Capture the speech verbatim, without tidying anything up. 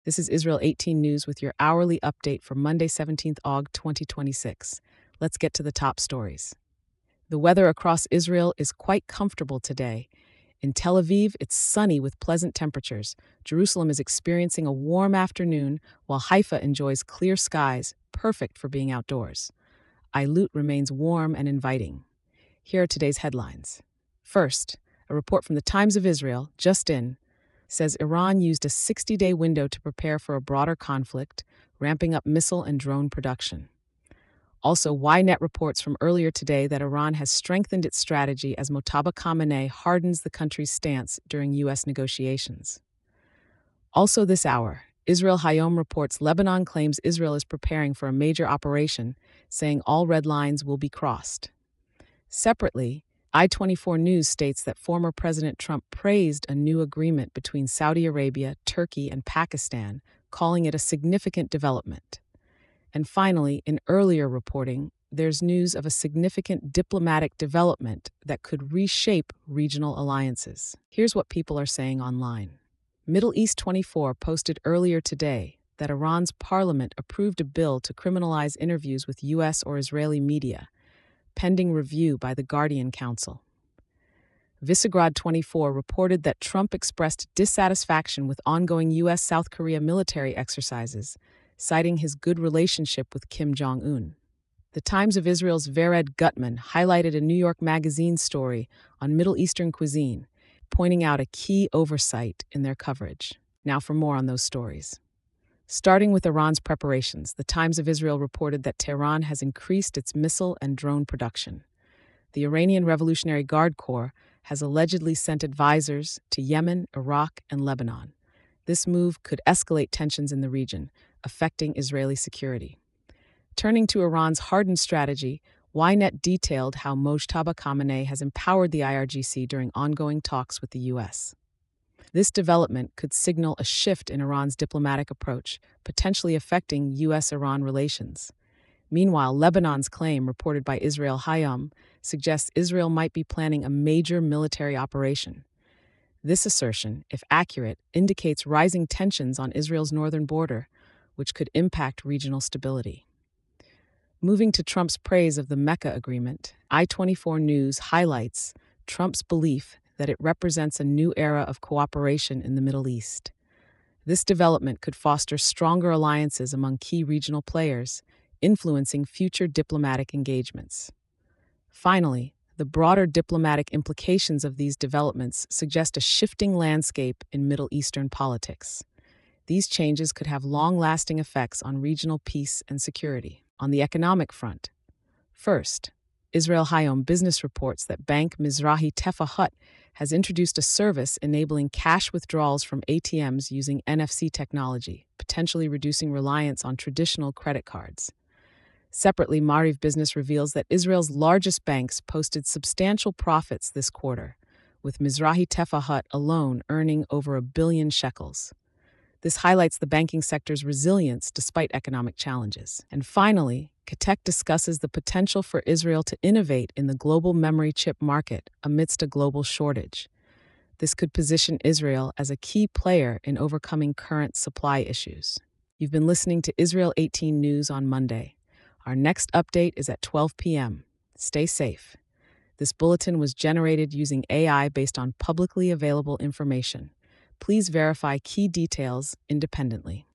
This is Israel eighteen News with your hourly update for Monday, seventeenth of August, twenty twenty-six. Let's get to the top stories. The weather across Israel is quite comfortable today. In Tel Aviv, it's sunny with pleasant temperatures. Jerusalem is experiencing a warm afternoon, while Haifa enjoys clear skies, perfect for being outdoors. Eilut remains warm and inviting. Here are today's headlines. First, a report from the Times of Israel, just in, says Iran used a sixty-day window to prepare for a broader conflict, ramping up missile and drone production. Also, Ynet reports from earlier today that Iran has strengthened its strategy as Mojtaba Khamenei hardens the country's stance during U S negotiations. Also this hour, Israel Hayom reports Lebanon claims Israel is preparing for a major operation, saying all red lines will be crossed. Separately, I twenty-four News states that former President Trump praised a new agreement between Saudi Arabia, Turkey, and Pakistan, calling it a significant development. And finally, in earlier reporting, there's news of a significant diplomatic development that could reshape regional alliances. Here's what people are saying online. Middle East twenty-four posted earlier today that Iran's parliament approved a bill to criminalize interviews with U S or Israeli media, pending review by the Guardian Council. Visegrad twenty-four reported that Trump expressed dissatisfaction with ongoing U S South Korea military exercises, citing his good relationship with Kim Jong-un. The Times of Israel's Vered Gutman highlighted a New York Magazine story on Middle Eastern cuisine, pointing out a key oversight in their coverage. Now for more on those stories. Starting with Iran's preparations, the Times of Israel reported that Tehran has increased its missile and drone production. The Iranian Revolutionary Guard Corps has allegedly sent advisors to Yemen, Iraq, and Lebanon. This move could escalate tensions in the region, affecting Israeli security. Turning to Iran's hardened strategy, Ynet detailed how Mojtaba Khamenei has empowered the I R G C during ongoing talks with the U S. This development could signal a shift in Iran's diplomatic approach, potentially affecting U S Iran relations. Meanwhile, Lebanon's claim, reported by Israel Hayom, suggests Israel might be planning a major military operation. This assertion, if accurate, indicates rising tensions on Israel's northern border, which could impact regional stability. Moving to Trump's praise of the Mecca agreement, I twenty-four News highlights Trump's belief that it represents a new era of cooperation in the Middle East. This development could foster stronger alliances among key regional players, influencing future diplomatic engagements. Finally, the broader diplomatic implications of these developments suggest a shifting landscape in Middle Eastern politics. These changes could have long-lasting effects on regional peace and security. On the economic front, first, Israel Hayom Business reports that Bank Mizrahi Tefahut has introduced a service enabling cash withdrawals from A T Ms using N F C technology, potentially reducing reliance on traditional credit cards. Separately, Mariv Business reveals that Israel's largest banks posted substantial profits this quarter, with Mizrahi Tefahut alone earning over a billion shekels. This highlights the banking sector's resilience despite economic challenges. And finally, Katek discusses the potential for Israel to innovate in the global memory chip market amidst a global shortage. This could position Israel as a key player in overcoming current supply issues. You've been listening to Israel eighteen News on Monday. Our next update is at twelve p.m. Stay safe. This bulletin was generated using A I based on publicly available information. Please verify key details independently.